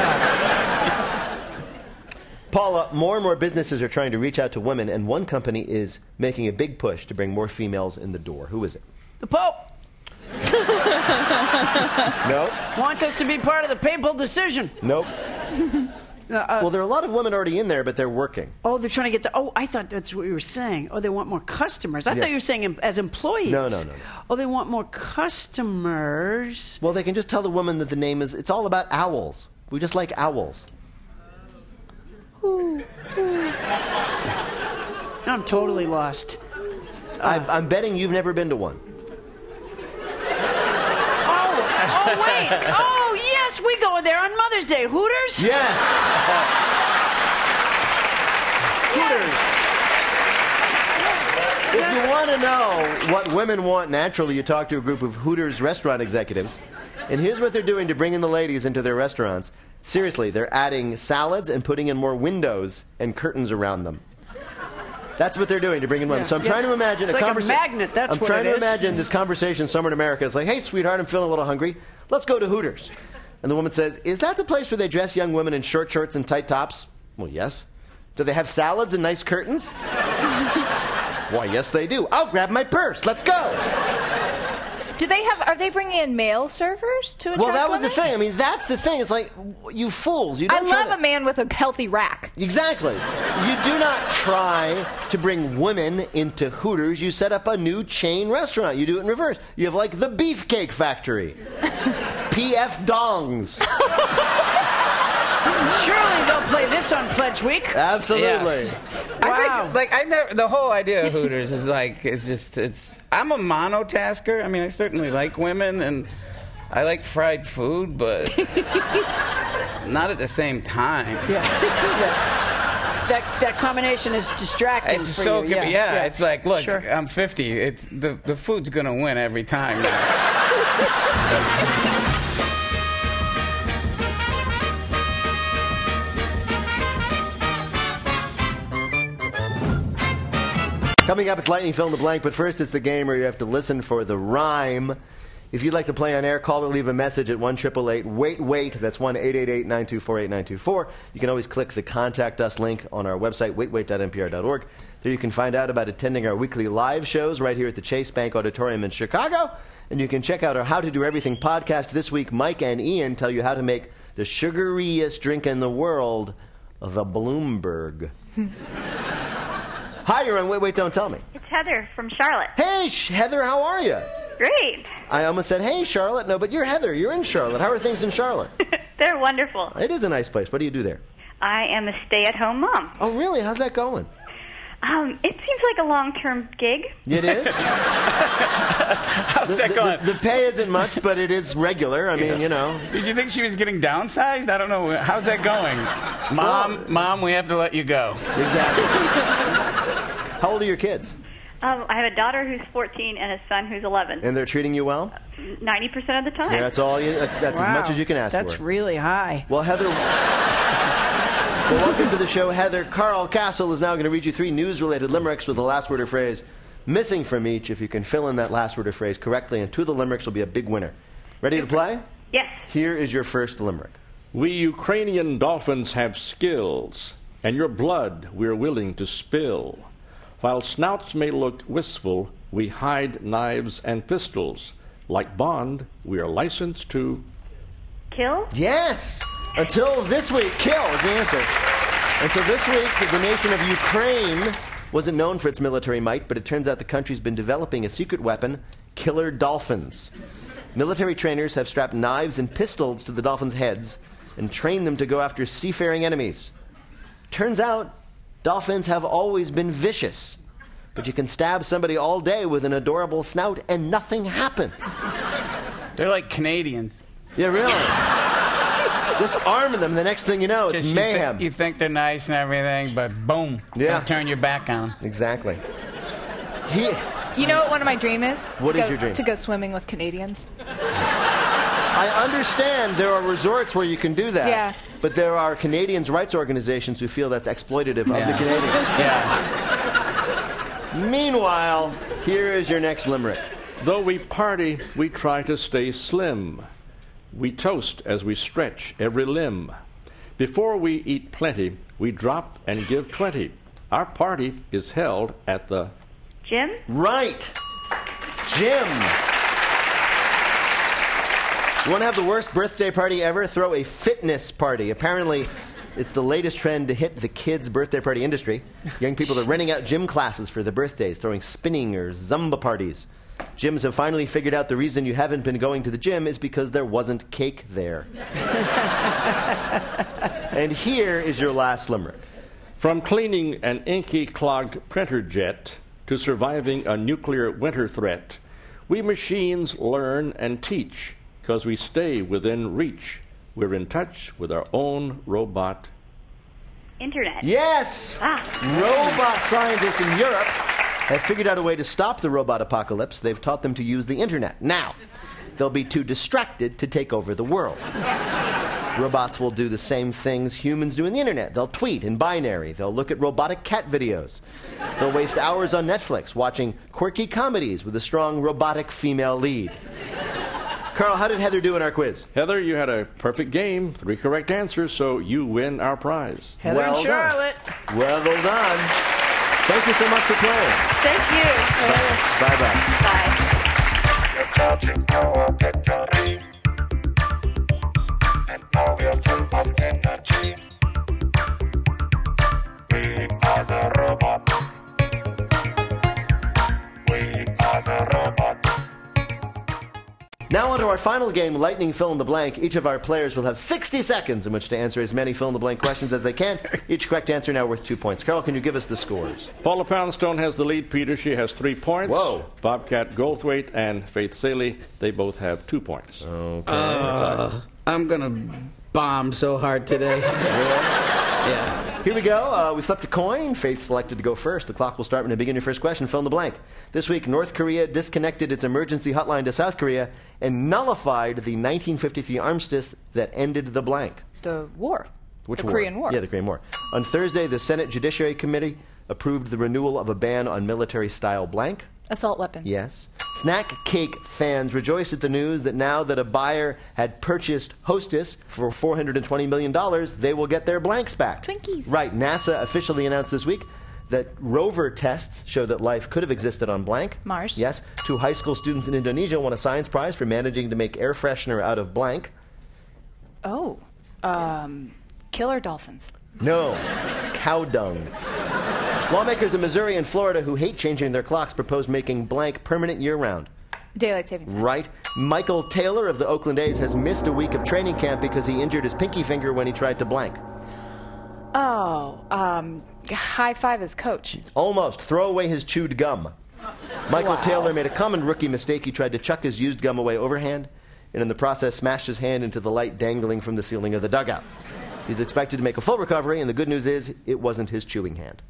Speaker 2: Paula, more and more businesses are trying to reach out to women, and one company is making a big push to bring more females in the door. Who is it?
Speaker 5: The Pope.
Speaker 2: No.
Speaker 5: Wants us to be part of the papal decision.
Speaker 2: Nope. Well, there are a lot of women already in there, but they're working.
Speaker 5: Oh, they're trying to get the... Oh, I thought that's what you were saying. Oh, they want more customers. I
Speaker 2: Yes.
Speaker 5: thought you were saying as employees.
Speaker 2: No.
Speaker 5: Oh, they want more customers.
Speaker 2: Well, they can just tell the woman that the name is... It's all about owls. We just like owls.
Speaker 5: I'm totally lost.
Speaker 2: I'm betting you've never been to one.
Speaker 5: Oh, wait. Oh, yes, we go there on Mother's Day. Hooters?
Speaker 2: Yes. Hooters. If you want to know what women want naturally, you talk to a group of Hooters restaurant executives. And here's what they're doing to bring in the ladies into their restaurants. Seriously, they're adding salads and putting in more windows and curtains around them. That's what they're doing to bring in women. So I'm trying to imagine
Speaker 5: it's like a magnet. That's
Speaker 2: I'm
Speaker 5: what
Speaker 2: trying
Speaker 5: it
Speaker 2: to
Speaker 5: is.
Speaker 2: imagine this conversation somewhere in America. It's like, "Hey, sweetheart, I'm feeling a little hungry. Let's go to Hooters." And the woman says, "Is that the place where they dress young women in short shorts and tight tops?" "Well, yes." "Do they have salads and nice curtains?" "Why, yes, they do." "I'll grab my purse. Let's go."
Speaker 6: Are they bringing in male servers to attract
Speaker 2: Well, that was the
Speaker 6: women?
Speaker 2: thing. I mean, that's the thing. It's like, you fools. You
Speaker 6: I
Speaker 2: don't try
Speaker 6: love a man with a healthy rack.
Speaker 2: Exactly. You do not try to bring women into Hooters. You set up a new chain restaurant. You do it in reverse. You have, like, the Beefcake Factory. PF Dongs.
Speaker 5: Surely they'll play this on Pledge Week.
Speaker 2: Absolutely.
Speaker 4: Yes. I think, the whole idea of Hooters is like, I'm a monotasker. I mean, I certainly like women, and I like fried food, but not at the same time.
Speaker 5: Yeah. That combination is distracting
Speaker 4: It's
Speaker 5: for
Speaker 4: so
Speaker 5: you.
Speaker 4: yeah, it's like, look,
Speaker 5: Sure.
Speaker 4: I'm 50. It's the food's gonna win every time now.
Speaker 2: Coming up, it's Lightning Fill in the Blank, but first it's the game where you have to listen for the rhyme. If you'd like to play on air, call or leave a message at 1-888-WAIT-WAIT. That's 1-888-924-8924. You can always click the Contact Us link on our website, waitwait.npr.org. There you can find out about attending our weekly live shows right here at the Chase Bank Auditorium in Chicago. And you can check out our How to Do Everything podcast. This week, Mike and Ian tell you how to make the sugariest drink in the world, the Bloomberg. Hi, you're on Wait, Wait, Don't Tell Me.
Speaker 11: It's Heather from Charlotte.
Speaker 2: Hey, Heather, how are you?
Speaker 11: Great.
Speaker 2: I almost said, hey, Charlotte. No, but you're Heather. You're in Charlotte. How are things in Charlotte?
Speaker 11: They're wonderful.
Speaker 2: It is a nice place. What do you do there?
Speaker 11: I am a stay-at-home mom.
Speaker 2: Oh, really? How's that going?
Speaker 11: It seems like a long-term gig.
Speaker 2: It is?
Speaker 4: How's that going?
Speaker 2: The pay isn't much, but it is regular. I mean, you know.
Speaker 4: Did you think she was getting downsized? I don't know. How's that going? Mom, we have to let you go.
Speaker 2: Exactly. How old are your kids?
Speaker 11: I have a daughter who's 14 and a son who's 11.
Speaker 2: And they're treating you well?
Speaker 11: 90% of the time.
Speaker 2: Yeah, that's all. That's as much as you can ask for.
Speaker 5: That's really high.
Speaker 2: Well, Heather. Well, welcome to the show, Heather. Carl Castle is now going to read you 3 news-related limericks with the last word or phrase missing from each. If you can fill in that last word or phrase correctly, and 2 of the limericks will be a big winner. Ready to play?
Speaker 11: Yes.
Speaker 2: Here is your first limerick.
Speaker 1: We Ukrainian dolphins have skills, and your blood we're willing to spill. While snouts may look wistful, we hide knives and pistols. Like Bond, we are licensed to...
Speaker 11: Kill?
Speaker 2: Yes! Until this week, kill is the answer. Until this week, the nation of Ukraine wasn't known for its military might, but it turns out the country's been developing a secret weapon, killer dolphins. Military trainers have strapped knives and pistols to the dolphins' heads and trained them to go after seafaring enemies. Turns out, dolphins have always been vicious. But you can stab somebody all day with an adorable snout and nothing happens.
Speaker 4: They're like Canadians.
Speaker 2: Yeah, really. Just arming them. The next thing you know, it's mayhem.
Speaker 4: You think they're nice and everything, but boom.
Speaker 2: Yeah.
Speaker 4: Don't turn your back on them.
Speaker 2: Exactly.
Speaker 6: You know what one of my dreams is?
Speaker 2: What is your dream?
Speaker 6: To go swimming with Canadians.
Speaker 2: I understand there are resorts where you can do that.
Speaker 6: Yeah.
Speaker 2: But there are Canadians' rights organizations who feel that's exploitative of the Canadians.
Speaker 4: Yeah.
Speaker 2: Meanwhile, here is your next limerick.
Speaker 1: Though we party, we try to stay slim. We toast as we stretch every limb. Before we eat plenty, we drop and give 20. Our party is held at the...
Speaker 11: Gym?
Speaker 2: Right. Gym. You want to have the worst birthday party ever? Throw a fitness party. Apparently, it's the latest trend to hit the kids' birthday party industry. Young people are renting out gym classes for their birthdays, throwing spinning or Zumba parties. Gyms have finally figured out the reason you haven't been going to the gym is because there wasn't cake there. And here is your last limerick.
Speaker 1: From cleaning an inky clogged printer jet to surviving a nuclear winter threat, we machines learn and teach because we stay within reach. We're in touch with our own robot.
Speaker 11: Internet.
Speaker 2: Yes! Robot scientists in Europe have figured out a way to stop the robot apocalypse. They've taught them to use the internet. Now, they'll be too distracted to take over the world. Robots will do the same things humans do in the internet. They'll tweet in binary. They'll look at robotic cat videos. They'll waste hours on Netflix watching quirky comedies with a strong robotic female lead. Carl, how did Heather do in our quiz?
Speaker 1: Heather, you had a perfect game, 3 correct answers, so you win our prize.
Speaker 5: Heather and Charlotte.
Speaker 2: Well done. Thank you so much for playing.
Speaker 11: Thank you.
Speaker 2: Bye-bye.
Speaker 11: Bye.
Speaker 2: Now on to our final game, Lightning Fill in the Blank. Each of our players will have 60 seconds in which to answer as many fill-in-the-blank questions as they can. Each correct answer now worth 2 points. Carl, can you give us the scores?
Speaker 1: Paula Poundstone has the lead. Peter, she has 3 points.
Speaker 2: Whoa.
Speaker 1: Bobcat Goldthwait and Faith Saley, they both have 2 points.
Speaker 2: Okay.
Speaker 4: I'm going to bomb so hard today. Yeah.
Speaker 2: Here we go. We flipped a coin. Faith selected to go first. The clock will start when you begin your first question. Fill in the blank. This week, North Korea disconnected its emergency hotline to South Korea and nullified the 1953 armistice that ended the blank.
Speaker 6: The war.
Speaker 2: Which
Speaker 6: the
Speaker 2: war?
Speaker 6: Korean War.
Speaker 2: Yeah, the Korean War. On Thursday, the Senate Judiciary Committee approved the renewal of a ban on military-style blank.
Speaker 6: Assault weapons.
Speaker 2: Yes. Snack cake fans rejoice at the news that now that a buyer had purchased Hostess for $420 million, they will get their blanks back.
Speaker 6: Twinkies.
Speaker 2: Right. NASA officially announced this week that rover tests show that life could have existed on blank.
Speaker 6: Mars.
Speaker 2: Yes. 2 high school students in Indonesia won a science prize for managing to make air freshener out of blank.
Speaker 6: Oh. Killer dolphins.
Speaker 2: No. Cow dung. Lawmakers in Missouri and Florida who hate changing their clocks propose making blank permanent year-round.
Speaker 6: Daylight savings time.
Speaker 2: Right. Michael Taylor of the Oakland A's has missed a week of training camp because he injured his pinky finger when he tried to blank.
Speaker 6: Oh. High five his coach.
Speaker 2: Almost. Throw away his chewed gum. Michael Taylor made a common rookie mistake. He tried to chuck his used gum away overhand, and in the process smashed his hand into the light dangling from the ceiling of the dugout. He's expected to make a full recovery, and the good news is it wasn't his chewing hand.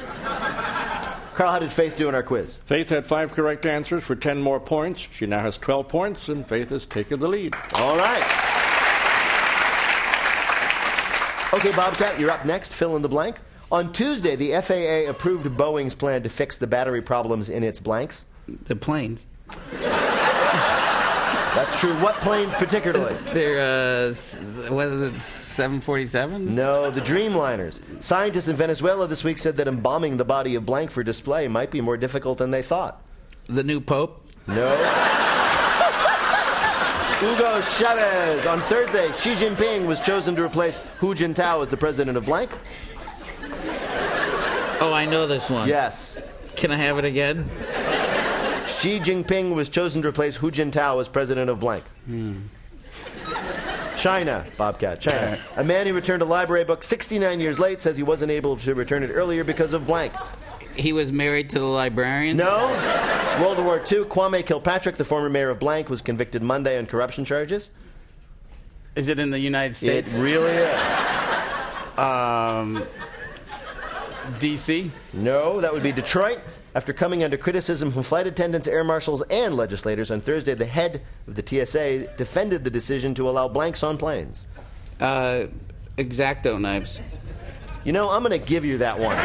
Speaker 2: Carl, how did Faith do in our quiz?
Speaker 1: Faith had 5 correct answers for 10 more points. She now has 12 points, and Faith has taken the lead.
Speaker 2: All right. Okay, Bobcat, you're up next. Fill in the blank. On Tuesday, the FAA approved Boeing's plan to fix the battery problems in its blanks.
Speaker 4: The planes.
Speaker 2: That's true. What planes particularly?
Speaker 4: They're, what is it, 747?
Speaker 2: No, the Dreamliners. Scientists in Venezuela this week said that embalming the body of blank for display might be more difficult than they thought.
Speaker 4: The new Pope?
Speaker 2: No. Hugo Chavez. On Thursday, Xi Jinping was chosen to replace Hu Jintao as the president of blank.
Speaker 4: Oh, I know this one.
Speaker 2: Yes.
Speaker 4: Can I have it again?
Speaker 2: Xi Jinping was chosen to replace Hu Jintao as president of blank. China, Bobcat, China. A man who returned a library book 69 years late says he wasn't able to return it earlier because of blank.
Speaker 4: He was married to the librarian?
Speaker 2: No. World War II, Kwame Kilpatrick, the former mayor of blank, was convicted Monday on corruption charges.
Speaker 4: Is it in the United States?
Speaker 2: It really is.
Speaker 4: D.C.?
Speaker 2: No, that would be Detroit. After coming under criticism from flight attendants, air marshals, and legislators, on Thursday, the head of the TSA defended the decision to allow blanks on planes.
Speaker 4: X-Acto knives.
Speaker 2: You know, I'm going to give you that one.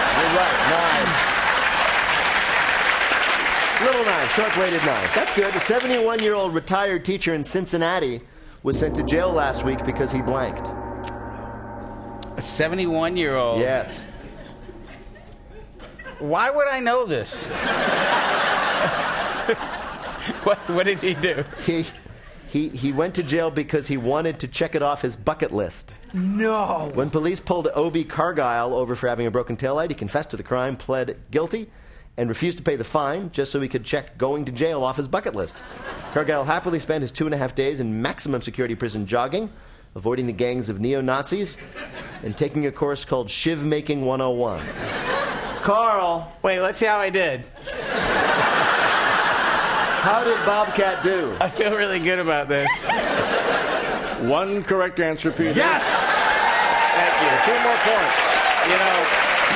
Speaker 2: You're right, knives. Little knife, sharp-bladed knife. That's good. A 71-year-old retired teacher in Cincinnati was sent to jail last week because he blanked.
Speaker 4: A 71-year-old?
Speaker 2: Yes.
Speaker 4: Why would I know this? What did he do?
Speaker 2: He went to jail because he wanted to check it off his bucket list.
Speaker 4: No.
Speaker 2: When police pulled Obie Cargyle over for having a broken taillight, he confessed to the crime, pled guilty, and refused to pay the fine just so he could check going to jail off his bucket list. Cargyle happily spent his 2.5 days in maximum security prison jogging, avoiding the gangs of neo-Nazis, and taking a course called Shiv Making 101. Carl.
Speaker 4: Wait, let's see how I did.
Speaker 2: How did Bobcat do?
Speaker 4: I feel really good about this.
Speaker 1: 1 correct answer, Peter.
Speaker 2: Yes!
Speaker 1: Thank you. 2 more points.
Speaker 4: You know,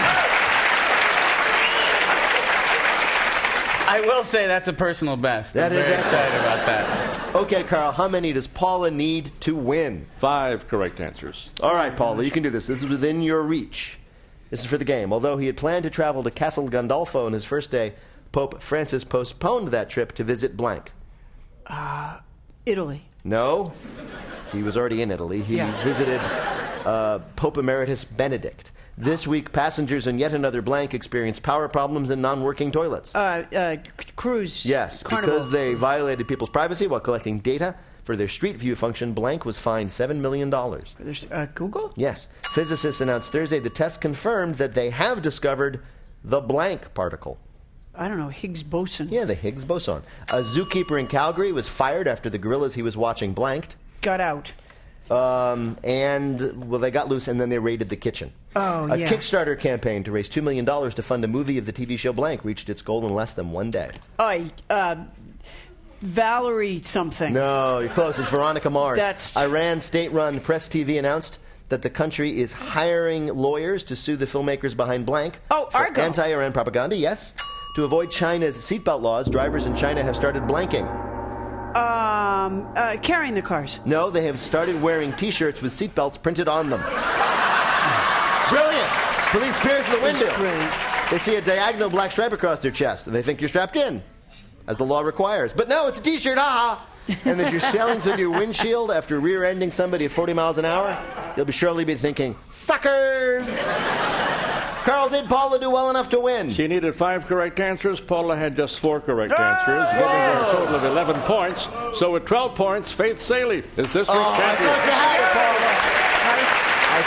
Speaker 4: I will say that's a personal best.
Speaker 2: That
Speaker 4: I'm
Speaker 2: is
Speaker 4: very
Speaker 2: excellent.
Speaker 4: excited about that.
Speaker 2: Okay, Carl, how many does Paula need to win?
Speaker 1: 5 correct answers.
Speaker 2: All right, Paula, you can do this. This is within your reach. This is for the game. Although he had planned to travel to Castel Gandolfo on his first day, Pope Francis postponed that trip to visit blank.
Speaker 5: Italy.
Speaker 2: No. He was already in Italy. He visited Pope Emeritus Benedict. This week, passengers on yet another blank experienced power problems and non-working toilets.
Speaker 5: Cruise.
Speaker 2: Yes,
Speaker 5: Carnival.
Speaker 2: because they violated people's privacy while collecting data for their Street View function. Blank was fined $7 million.
Speaker 5: There's Google?
Speaker 2: Yes. Physicists announced Thursday the test confirmed that they have discovered the blank particle.
Speaker 5: I don't know, Higgs boson.
Speaker 2: Yeah, the Higgs boson. A zookeeper in Calgary was fired after the gorillas he was watching blanked.
Speaker 5: Got out.
Speaker 2: They got loose, and then they raided the kitchen.
Speaker 5: Oh,
Speaker 2: A
Speaker 5: yeah.
Speaker 2: Kickstarter campaign to raise $2 million to fund a movie of the TV show Blank reached its goal in less than one day.
Speaker 5: Valerie something.
Speaker 2: No, you're close. It's Veronica Mars.
Speaker 5: That's...
Speaker 2: Iran state-run Press TV announced that the country is hiring lawyers to sue the filmmakers behind Blank for
Speaker 5: Argo.
Speaker 2: anti-Iran propaganda, yes. To avoid China's seatbelt laws, drivers in China have started blanking.
Speaker 5: Carrying the cars.
Speaker 2: No, they have started wearing T-shirts with seatbelts printed on them. Brilliant! Police peers in the window.
Speaker 5: Brilliant.
Speaker 2: They see a diagonal black stripe across their chest, and they think you're strapped in, as the law requires. But no, it's a T-shirt, ha-ha! And as you're sailing through your windshield after rear-ending somebody at 40 miles an hour, you'll surely be thinking, suckers! Carl, did Paula do well enough to win?
Speaker 1: She needed 5 correct answers. Paula had just 4 correct answers, giving her a total of 11 points. So with 12 points, Faith Saley is district champion.
Speaker 2: I thought you had it, Paula. I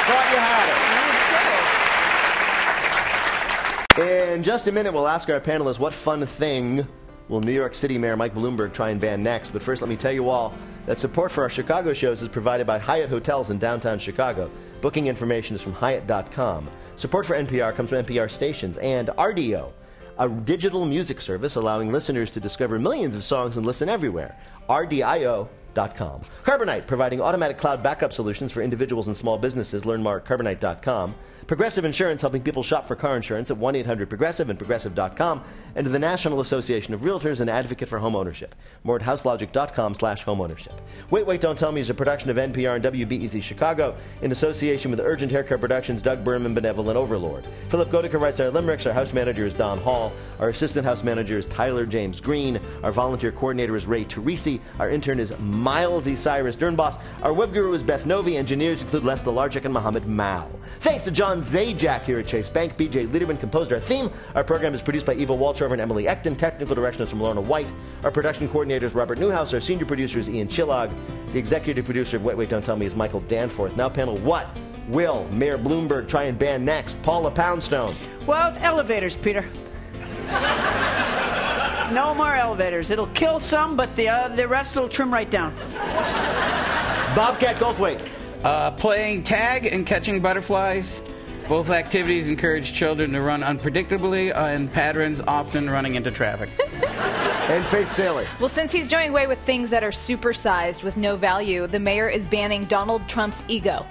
Speaker 2: thought you had it. In just a minute, we'll ask our panelists what fun thing will New York City Mayor Mike Bloomberg try and ban next. But first, let me tell you all that support for our Chicago shows is provided by Hyatt Hotels in downtown Chicago. Booking information is from Hyatt.com. Support for NPR comes from NPR stations and RDO, a digital music service allowing listeners to discover millions of songs and listen everywhere. RDIO.com. Carbonite, providing automatic cloud backup solutions for individuals and small businesses. Learn more at Carbonite.com. Progressive Insurance, helping people shop for car insurance at 1-800-PROGRESSIVE and Progressive.com. And to the National Association of Realtors, an advocate for homeownership. More at HouseLogic.com/homeownership. Wait, Don't Tell Me is a production of NPR and WBEZ Chicago in association with Urgent Haircut Productions, Doug Berman, Benevolent Overlord. Philip Goedeke writes our limericks. Our house manager is Don Hall. Our assistant house manager is Tyler James Green. Our volunteer coordinator is Ray Teresi. Our intern is Milesy Cyrus Dernbos. Our web guru is Beth Novi. Engineers include Les Delarczyk and Mohammed Mao. Thanks to John Zajac here at Chase Bank. BJ Liederman composed our theme. Our program is produced by Eva Walchover and Emily Ecton. Technical direction is from Lorna White. Our production coordinator is Robert Newhouse. Our senior producer is Ian Chillog. The executive producer of Wait, Don't Tell Me is Michael Danforth. Now, panel, what will Mayor Bloomberg try and ban next? Paula Poundstone.
Speaker 5: Well, elevators, Peter. No more elevators. It'll kill some, but the rest will trim right down.
Speaker 2: Bobcat Goldthwait.
Speaker 4: Playing tag and catching butterflies. Both activities encourage children to run unpredictably in patterns, often running into traffic.
Speaker 2: And Faith Saley.
Speaker 6: Well, since he's doing away with things that are supersized with no value, the mayor is banning Donald Trump's ego.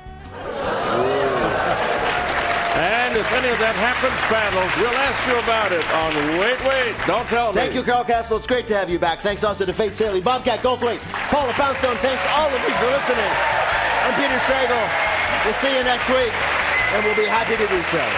Speaker 1: And if any of that happens, panels, we'll ask you about it on Wait, Don't Tell Me.
Speaker 2: Thank you, Carl Castle. It's great to have you back. Thanks also to Faith Saley, Bobcat Goldthwait, Paula Poundstone. Thanks all of you for listening. I'm Peter Sagal. We'll see you next week, and we'll be happy to do so.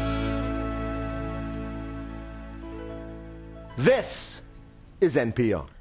Speaker 2: This is NPR.